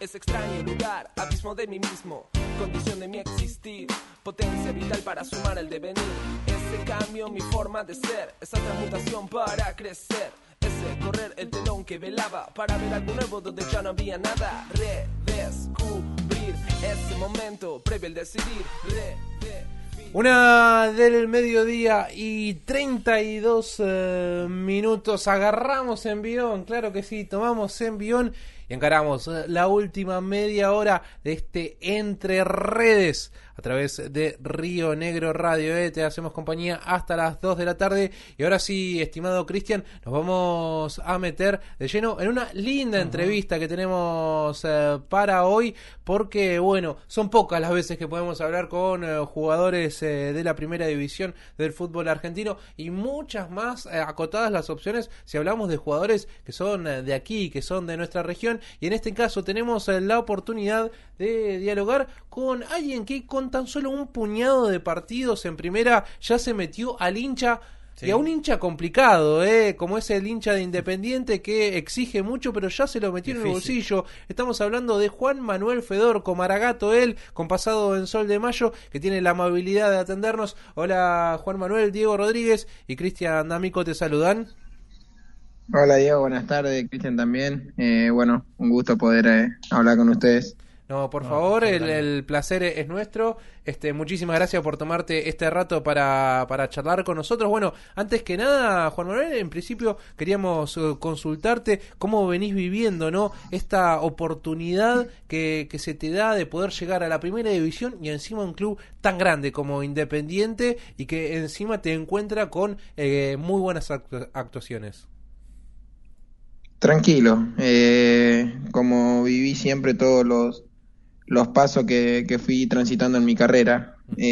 Es extraño lugar, abismo de mí mismo, condición de mi existir, potencia vital para sumar el devenir. Ese cambio, mi forma de ser, esa transmutación para crecer. Ese correr el telón que velaba para ver algo nuevo donde ya no había nada. Redescubrir ese momento previo al decidir. Una del mediodía y 32 minutos. Agarramos envión, claro que sí, tomamos envión y encaramos la última media hora de este Entre Redes a través de Río Negro Radio. Te hacemos compañía hasta las 2 de la tarde. Y ahora sí, estimado Cristian, nos vamos a meter de lleno en una linda entrevista que tenemos para hoy, porque bueno, son pocas las veces que podemos hablar con jugadores de la primera división del fútbol argentino, y muchas más acotadas las opciones si hablamos de jugadores que son de aquí, que son de nuestra región. Y en este caso tenemos la oportunidad de dialogar con alguien que con tan solo un puñado de partidos en primera ya se metió al hincha. Sí. Y a un hincha complicado, como es el hincha de Independiente, que exige mucho, pero ya se lo metió en el bolsillo. Estamos hablando de Juan Manuel Fedor, Maragato, él, con pasado en Sol de Mayo, que tiene la amabilidad de atendernos. Hola Juan Manuel, Diego Rodríguez y Cristian D'Amico te saludan. Hola Diego, buenas tardes, Cristian también. Bueno, un gusto poder hablar con ustedes. No, por favor, el placer es nuestro. Muchísimas gracias por tomarte este rato para charlar con nosotros. Bueno, antes que nada, Juan Manuel, en principio queríamos consultarte cómo venís viviendo, ¿no?, esta oportunidad que se te da de poder llegar a la primera división y encima un club tan grande como Independiente, y que encima te encuentra con muy buenas actuaciones. Tranquilo, como viví siempre todos los pasos que fui transitando en mi carrera.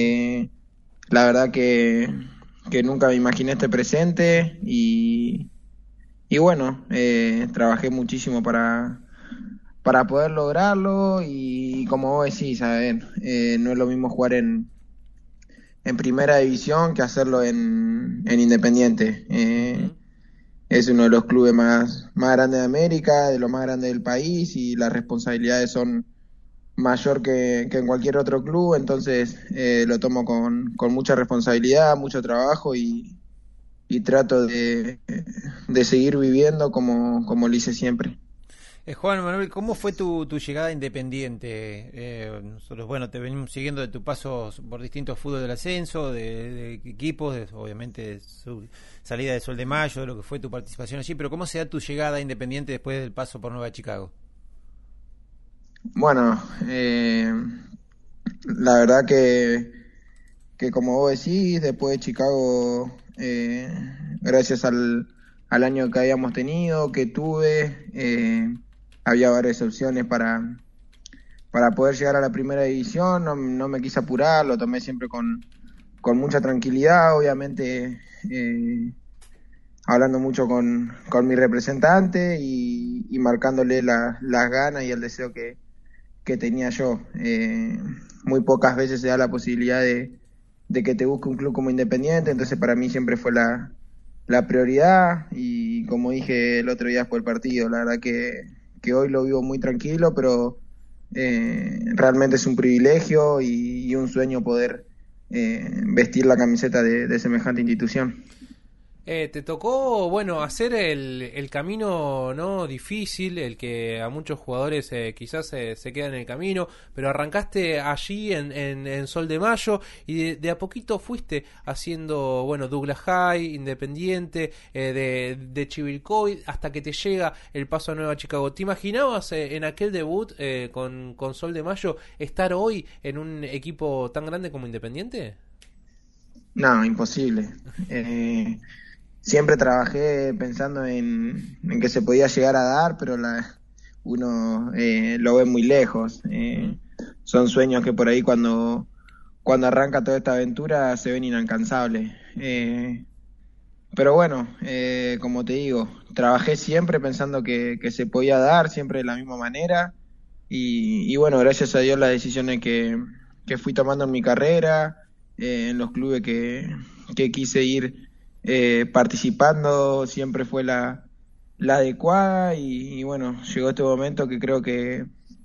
La verdad que nunca me imaginé este presente y bueno, trabajé muchísimo para poder lograrlo, y como vos decís, a ver, no es lo mismo jugar en primera división que hacerlo en Independiente. Es uno de los clubes más grandes de América, de los más grandes del país, y las responsabilidades son mayor que en cualquier otro club. Entonces lo tomo con mucha responsabilidad, mucho trabajo, y trato de seguir viviendo como lo hice siempre. Juan Manuel, ¿cómo fue tu llegada a Independiente? Nosotros, bueno, te venimos siguiendo de tu paso por distintos fútbol del ascenso, de equipos, obviamente de su salida de Sol de Mayo, de lo que fue tu participación allí, pero ¿cómo se da tu llegada a Independiente después del paso por Nueva Chicago? Bueno, la verdad que como vos decís, después de Chicago, gracias al año que habíamos tenido, que tuve, había varias opciones para poder llegar a la primera división. No me quise apurar, lo tomé siempre con mucha tranquilidad, obviamente hablando mucho con mi representante y marcándole las ganas y el deseo que tenía yo. Muy pocas veces se da la posibilidad de que te busque un club como Independiente, entonces para mí siempre fue la prioridad, y como dije el otro día después del partido, la verdad que hoy lo vivo muy tranquilo, pero realmente es un privilegio y un sueño poder vestir la camiseta de semejante institución. Te tocó, bueno, hacer el camino no difícil, el que a muchos jugadores quizás se queda en el camino, pero arrancaste allí en Sol de Mayo, y de a poquito fuiste haciendo, bueno, Douglas High, Independiente, de Chivilcoy, hasta que te llega el paso a Nueva Chicago. ¿Te imaginabas en aquel debut con Sol de Mayo estar hoy en un equipo tan grande como Independiente? No, imposible. Siempre trabajé pensando en que se podía llegar a dar, pero uno lo ve muy lejos. Son sueños que por ahí cuando arranca toda esta aventura se ven inalcanzables. Pero bueno, como te digo, trabajé siempre pensando que se podía dar, siempre de la misma manera. Y bueno, gracias a Dios las decisiones que fui tomando en mi carrera, en los clubes que quise ir participando, siempre fue la adecuada, y bueno, llegó este momento que creo que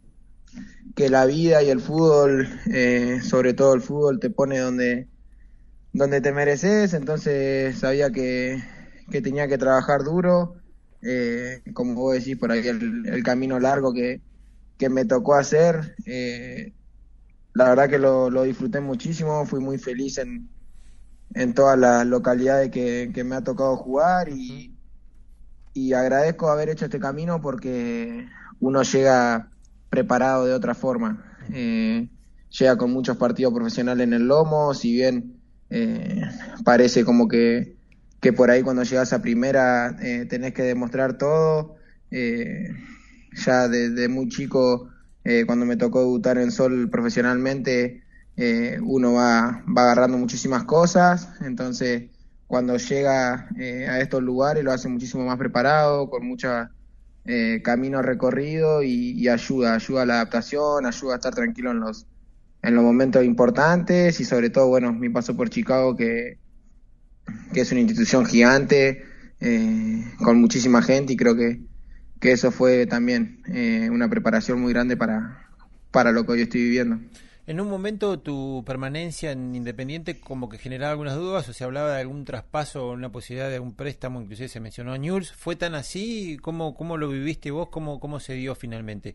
que la vida y el fútbol, sobre todo el fútbol, te pone donde te mereces. Entonces sabía que tenía que trabajar duro, como vos decís, por ahí el camino largo que me tocó hacer. La verdad que lo disfruté muchísimo, fui muy feliz en todas las localidades que me ha tocado jugar, y agradezco haber hecho este camino porque uno llega preparado de otra forma. Llega con muchos partidos profesionales en el lomo, si bien parece como que por ahí cuando llegas a primera tenés que demostrar todo. Ya desde muy chico, cuando me tocó debutar en Sol profesionalmente, uno va agarrando muchísimas cosas. Entonces cuando llega a estos lugares lo hace muchísimo más preparado, con mucho camino recorrido, y ayuda a la adaptación, ayuda a estar tranquilo en los momentos importantes. Y sobre todo, bueno, mi paso por Chicago, que es una institución gigante, con muchísima gente, y creo que eso fue también una preparación muy grande para lo que hoy estoy viviendo. En un momento tu permanencia en Independiente como que generaba algunas dudas, o se hablaba de algún traspaso o una posibilidad de algún préstamo, inclusive se mencionó a Newell's. ¿Fue tan así? ¿Cómo lo viviste vos? ¿Cómo se dio finalmente?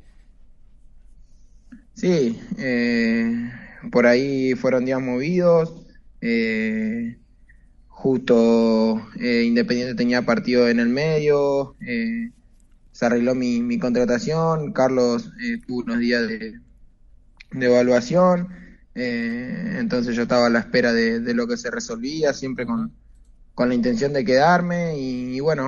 Sí, por ahí fueron días movidos. Justo Independiente tenía partido en el medio, se arregló mi contratación. Carlos tuvo unos días de evaluación, entonces yo estaba a la espera de lo que se resolvía, siempre con la intención de quedarme, y bueno,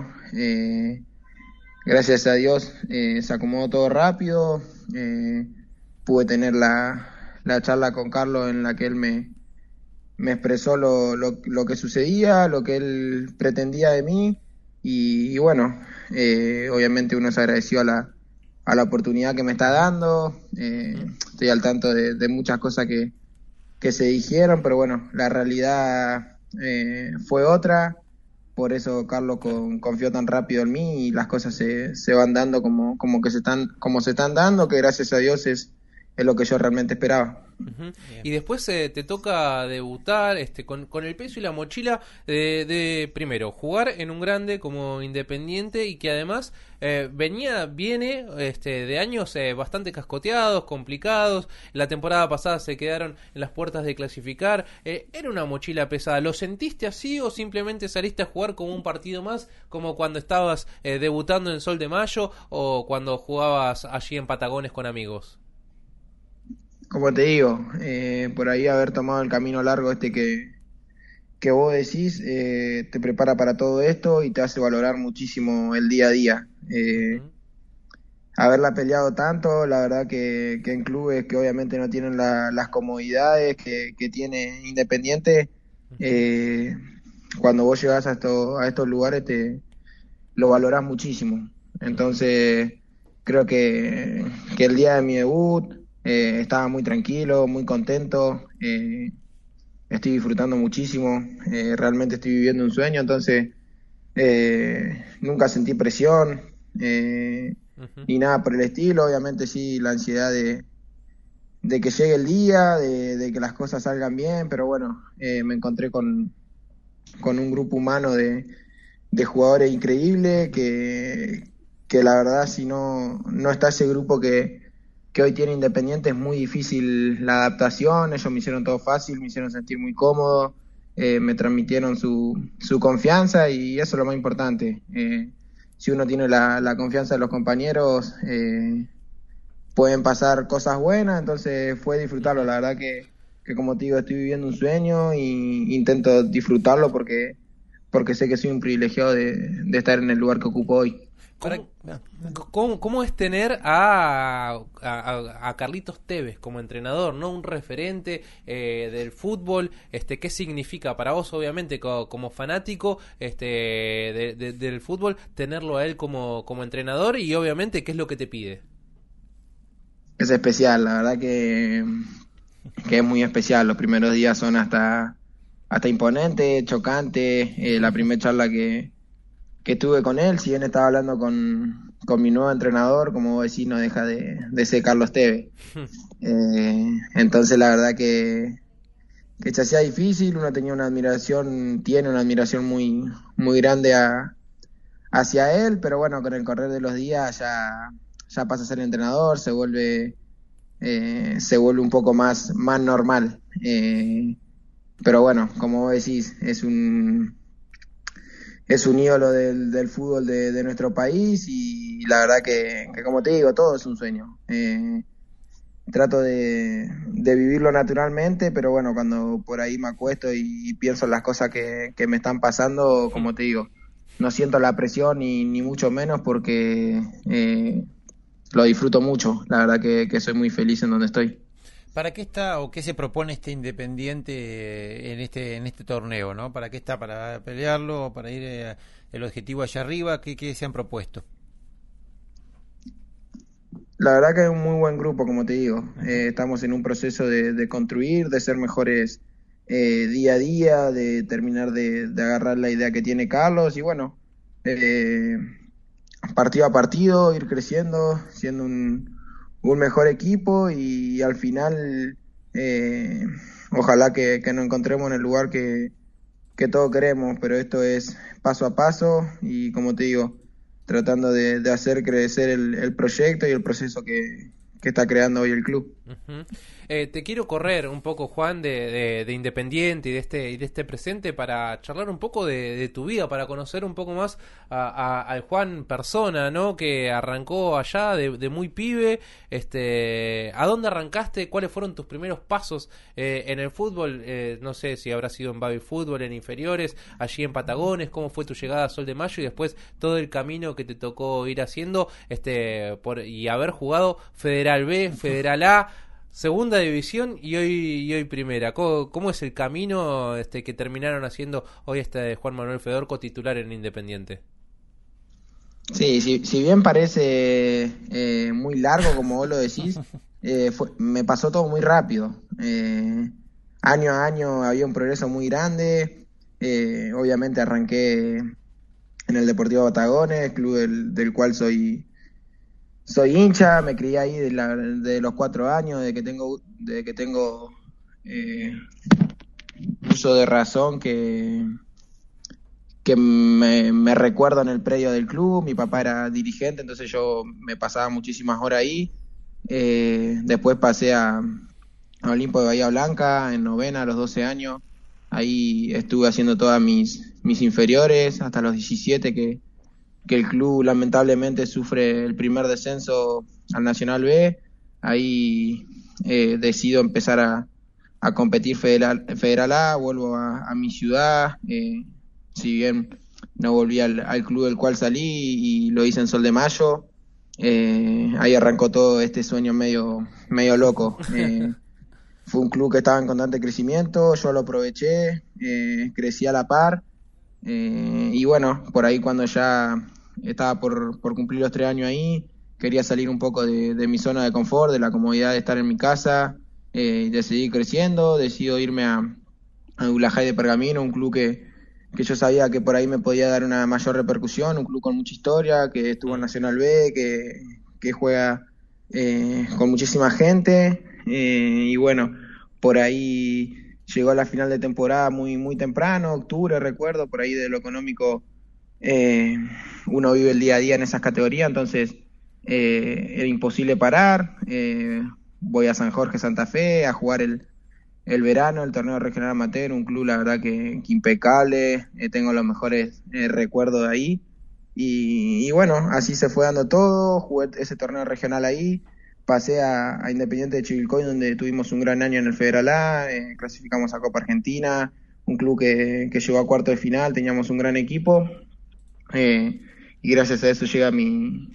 gracias a Dios se acomodó todo rápido. Pude tener la charla con Carlos en la que él me expresó lo que sucedía, lo que él pretendía de mí, y bueno, obviamente uno se agradeció a la oportunidad que me está dando. Estoy al tanto de muchas cosas que se dijeron, pero bueno, la realidad fue otra. Por eso Carlos confió tan rápido en mí, y las cosas se van dando como se están dando, que gracias a Dios es lo que yo realmente esperaba. Uh-huh. Y después te toca debutar con el peso y la mochila de primero jugar en un grande como Independiente, y que además viene de años bastante cascoteados, complicados. La temporada pasada se quedaron en las puertas de clasificar. Era una mochila pesada. ¿Lo sentiste así o simplemente saliste a jugar como un partido más, como cuando estabas debutando en Sol de Mayo o cuando jugabas allí en Patagones con amigos? Como te digo, por ahí haber tomado el camino largo que vos decís, te prepara para todo esto y te hace valorar muchísimo el día a día. Haberla peleado tanto, la verdad que en clubes que obviamente no tienen las comodidades que tiene Independiente, cuando vos llegás a estos lugares lo valorás muchísimo. Entonces creo que el día de mi debut estaba muy tranquilo, muy contento. Estoy disfrutando muchísimo, realmente estoy viviendo un sueño. Entonces nunca sentí presión ni nada por el estilo. Obviamente sí, la ansiedad de que llegue el día, de que las cosas salgan bien, pero bueno, me encontré con un grupo humano de jugadores increíbles, que la verdad, si no está ese grupo que hoy tiene Independiente, es muy difícil la adaptación. Ellos me hicieron todo fácil, me hicieron sentir muy cómodo, me transmitieron su confianza, y eso es lo más importante. Si uno tiene la confianza de los compañeros, pueden pasar cosas buenas. Entonces fue disfrutarlo. La verdad que como te digo, estoy viviendo un sueño y intento disfrutarlo porque sé que soy un privilegiado de estar en el lugar que ocupo hoy. ¿Cómo es tener a Carlitos Tevez como entrenador, no un referente del fútbol? ¿Qué significa para vos, obviamente, como fanático del fútbol, tenerlo a él como entrenador? Y obviamente, ¿qué es lo que te pide? Es especial, la verdad que es muy especial. Los primeros días son hasta imponentes, chocantes. La primera charla que que tuve con él, si bien estaba hablando con mi nuevo entrenador, como vos decís, no deja de ser Carlos Tevez. Entonces la verdad que se hacía difícil, uno tenía tiene una admiración muy, muy grande hacia él, pero bueno, con el correr de los días ya pasa a ser entrenador, se vuelve un poco más normal. Pero bueno, como vos decís, es un ídolo del fútbol de nuestro país y la verdad que como te digo, todo es un sueño. Trato de vivirlo naturalmente, pero bueno, cuando por ahí me acuesto y pienso en las cosas que me están pasando, como te digo, no siento la presión ni mucho menos porque lo disfruto mucho. La verdad que soy muy feliz en donde estoy. ¿Para qué está o qué se propone este Independiente en este torneo, ¿no? ¿Para qué está? ¿Para pelearlo? ¿Para ir el objetivo allá arriba? ¿Qué se han propuesto? La verdad que es un muy buen grupo, como te digo. Estamos en un proceso de construir, de ser mejores día a día, de terminar de agarrar la idea que tiene Carlos y bueno, partido a partido, ir creciendo, siendo un mejor equipo y al final ojalá que nos encontremos en el lugar que todos queremos, pero esto es paso a paso y como te digo, tratando de hacer crecer el proyecto y el proceso que está creando hoy el club. Uh-huh. Te quiero correr un poco, Juan, de Independiente y de este presente para charlar un poco de tu vida, para conocer un poco más al Juan persona, ¿no? Que arrancó allá de muy pibe. ¿A dónde arrancaste? ¿Cuáles fueron tus primeros pasos en el fútbol? No sé si habrá sido en Baby Fútbol, en inferiores, allí en Patagones. ¿Cómo fue tu llegada a Sol de Mayo y después todo el camino que te tocó ir haciendo y haber jugado Federal B, Federal A, Segunda División y hoy Primera? ¿Cómo es el camino que terminaron haciendo hoy Juan Manuel Fedorco titular en Independiente? Sí, si bien parece muy largo, como vos lo decís, me pasó todo muy rápido. Año a año había un progreso muy grande. Obviamente arranqué en el Deportivo Patagones, club del cual soy hincha, me crié ahí de los 4 años, desde que tengo uso de razón, que me recuerdo en el predio del club. Mi papá era dirigente, entonces yo me pasaba muchísimas horas ahí. Después pasé a Olimpo de Bahía Blanca en novena a los 12 años. Ahí estuve haciendo todas mis inferiores hasta los 17 que el club lamentablemente sufre el primer descenso al Nacional B. Ahí decido empezar a competir Federal A, vuelvo a mi ciudad. Si bien no volví al club del cual salí y lo hice en Sol de Mayo, ahí arrancó todo este sueño medio loco. Fue un club que estaba en constante crecimiento, yo lo aproveché, crecí a la par, y bueno, por ahí cuando ya estaba por cumplir los 3 años ahí, quería salir un poco de mi zona de confort, de la comodidad de estar en mi casa, de seguir creciendo. Decido irme a Ulajay de Pergamino, un club que yo sabía que por ahí me podía dar una mayor repercusión, un club con mucha historia, que estuvo en Nacional B, que juega con muchísima gente, y bueno, por ahí llegó a la final de temporada muy, muy temprano, octubre recuerdo, por ahí de lo económico uno vive el día a día en esas categorías, entonces era imposible parar. Voy a San Jorge, Santa Fe, a jugar el verano, el torneo regional amateur, un club la verdad que impecable. Tengo los mejores recuerdos de ahí y bueno, así se fue dando todo. Jugué ese torneo regional ahí, pasé a Independiente de Chivilcoy, donde tuvimos un gran año en el Federal A, clasificamos a Copa Argentina, un club que llegó a cuarto de final, teníamos un gran equipo, y gracias a eso llega mi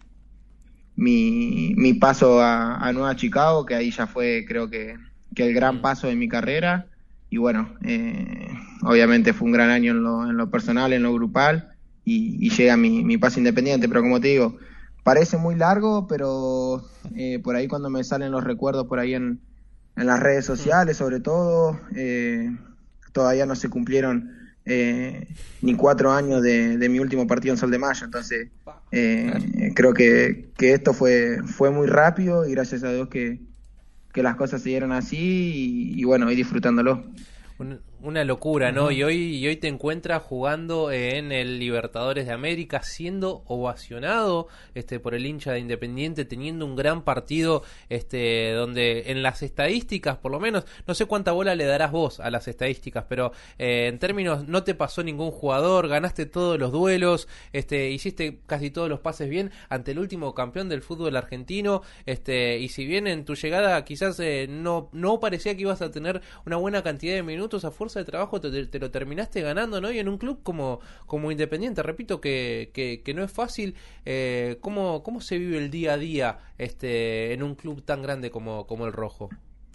paso a Nueva Chicago, que ahí ya fue creo que el gran paso de mi carrera. Y bueno, obviamente fue un gran año en lo personal, en lo grupal, y llega mi paso Independiente. Pero como te digo, parece muy largo, pero por ahí cuando me salen los recuerdos por ahí en las redes sociales sobre todo, todavía no se cumplieron ni 4 años de mi último partido en Sol de Mayo. Entonces, creo que esto fue muy rápido y gracias a Dios que las cosas se dieron así y bueno, y disfrutándolo. Una locura, ¿no? Y hoy te encuentras jugando en el Libertadores de América, siendo ovacionado por el hincha de Independiente, teniendo un gran partido, donde en las estadísticas, por lo menos, no sé cuánta bola le darás vos a las estadísticas, pero en términos, no te pasó ningún jugador, ganaste todos los duelos, hiciste casi todos los pases bien ante el último campeón del fútbol argentino, y si bien en tu llegada quizás no parecía que ibas a tener una buena cantidad de minutos, a fuerza de trabajo te lo terminaste ganando, ¿no? Y en un club como Independiente, repito que no es fácil. ¿Cómo se vive el día a día en un club tan grande como el Rojo?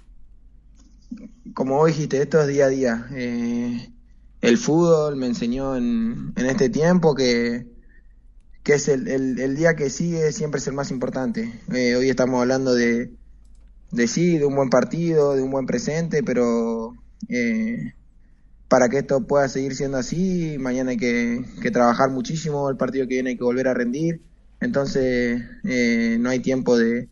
Como vos dijiste, esto es día a día. El fútbol me enseñó en este tiempo que es el día que sigue siempre es el más importante. Hoy estamos hablando de un buen partido, de un buen presente, pero para que esto pueda seguir siendo así, mañana hay que trabajar muchísimo, el partido que viene hay que volver a rendir, entonces no hay tiempo de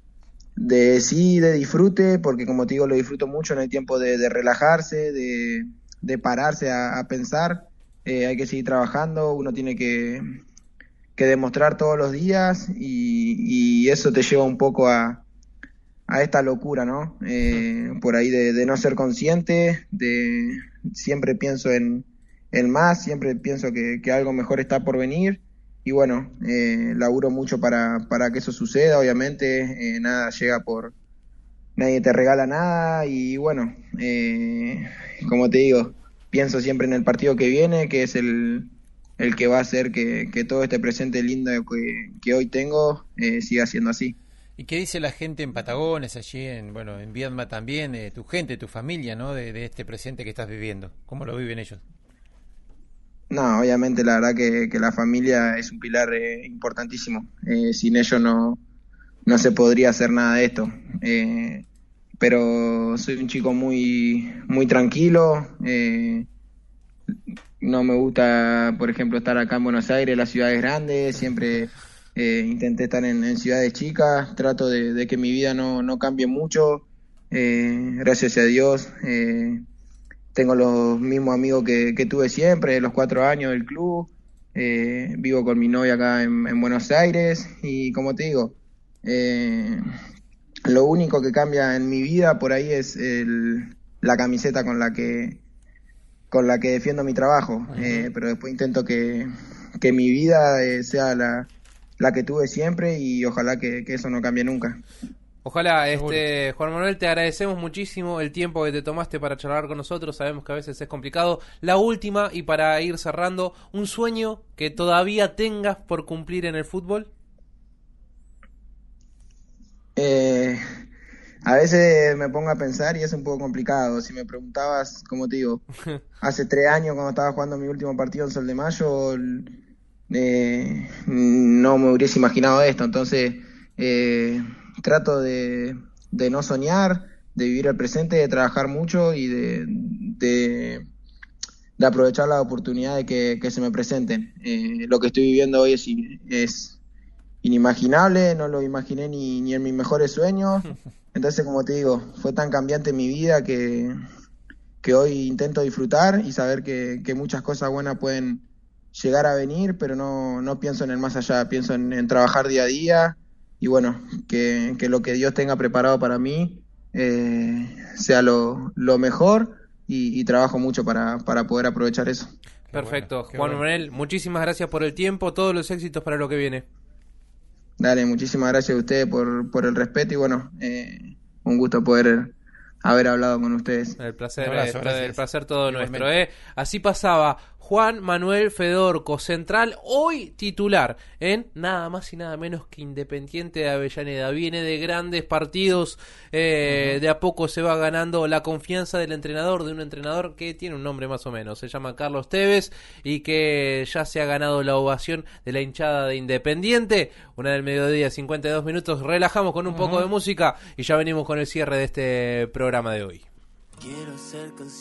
disfrute, porque como te digo, lo disfruto mucho, no hay tiempo de relajarse, de pararse a pensar, hay que seguir trabajando, uno tiene que demostrar todos los días y eso te lleva un poco a esta locura, ¿no? Por ahí de no ser consciente, siempre pienso en más, siempre pienso que algo mejor está por venir y bueno, laburo mucho para que eso suceda, obviamente, nada llega nadie te regala nada y bueno, como te digo, pienso siempre en el partido que viene, que es el que va a hacer que todo este presente lindo que hoy tengo siga siendo así. ¿Y qué dice la gente en Patagones, allí en Viedma también, tu gente, tu familia, ¿no? De este presente que estás viviendo? ¿Cómo lo viven ellos? No, obviamente la verdad que la familia es un pilar importantísimo. Sin ellos no se podría hacer nada de esto. Pero soy un chico muy muy tranquilo. No me gusta, por ejemplo, estar acá en Buenos Aires, las ciudades grandes, siempre intenté estar en ciudades chicas, trato de que mi vida no cambie mucho, gracias a Dios, tengo los mismos amigos que tuve siempre, los 4 años del club, vivo con mi novia acá en Buenos Aires y como te digo, lo único que cambia en mi vida por ahí es la camiseta con la que defiendo mi trabajo, pero después intento que mi vida sea la que tuve siempre y ojalá que eso no cambie nunca. Ojalá, Juan Manuel, te agradecemos muchísimo el tiempo que te tomaste para charlar con nosotros, sabemos que a veces es complicado. La última, y para ir cerrando, ¿un sueño que todavía tengas por cumplir en el fútbol? A veces me pongo a pensar y es un poco complicado. Si me preguntabas, como te digo, hace 3 años cuando estaba jugando mi último partido en Sol de Mayo, no me hubiese imaginado esto. Entonces trato de no soñar, de vivir el presente, de trabajar mucho y de aprovechar las oportunidades que se me presenten. Lo que estoy viviendo hoy es inimaginable, no lo imaginé ni en mis mejores sueños. Entonces, como te digo, fue tan cambiante mi vida que hoy intento disfrutar y saber que muchas cosas buenas pueden llegar a venir, pero no pienso en el más allá, pienso en trabajar día a día y bueno, que lo que Dios tenga preparado para mí sea lo mejor y trabajo mucho para poder aprovechar eso. Perfecto, Juan Manuel, muchísimas gracias por el tiempo, todos los éxitos para lo que viene. Dale, muchísimas gracias a ustedes por el respeto y bueno, un gusto poder haber hablado con ustedes. El placer, el placer todo nuestro. Así pasaba Juan Manuel Fedorco, central, hoy titular en nada más y nada menos que Independiente de Avellaneda. Viene de grandes partidos, de a poco se va ganando la confianza del entrenador, de un entrenador que tiene un nombre más o menos, se llama Carlos Tevez y que ya se ha ganado la ovación de la hinchada de Independiente. Una del mediodía, 52 minutos, relajamos con un poco de música y ya venimos con el cierre de este programa de hoy. Quiero ser